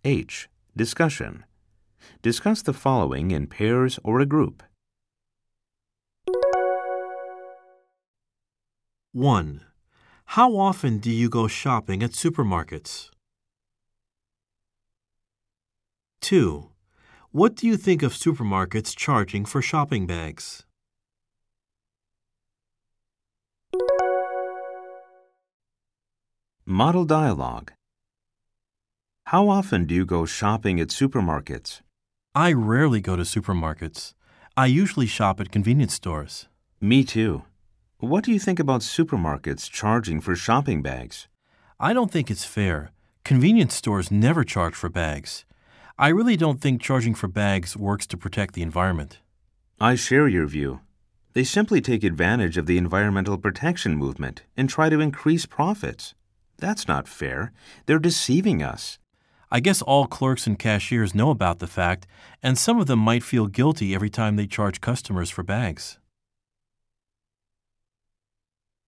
H. Discussion. Discuss the following in pairs or a group. 1. How often do you go shopping at supermarkets? 2. What do you think of supermarkets charging for shopping bags? Model dialogue. How often do you go shopping at supermarkets? I rarely go to supermarkets. I usually shop at convenience stores. Me too. What do you think about supermarkets charging for shopping bags? I don't think it's fair. Convenience stores never charge for bags. I really don't think charging for bags works to protect the environment. I share your view. They simply take advantage of the environmental protection movement and try to increase profits. That's not fair. They're deceiving us. I guess all clerks and cashiers know about the fact, and some of them might feel guilty every time they charge customers for bags.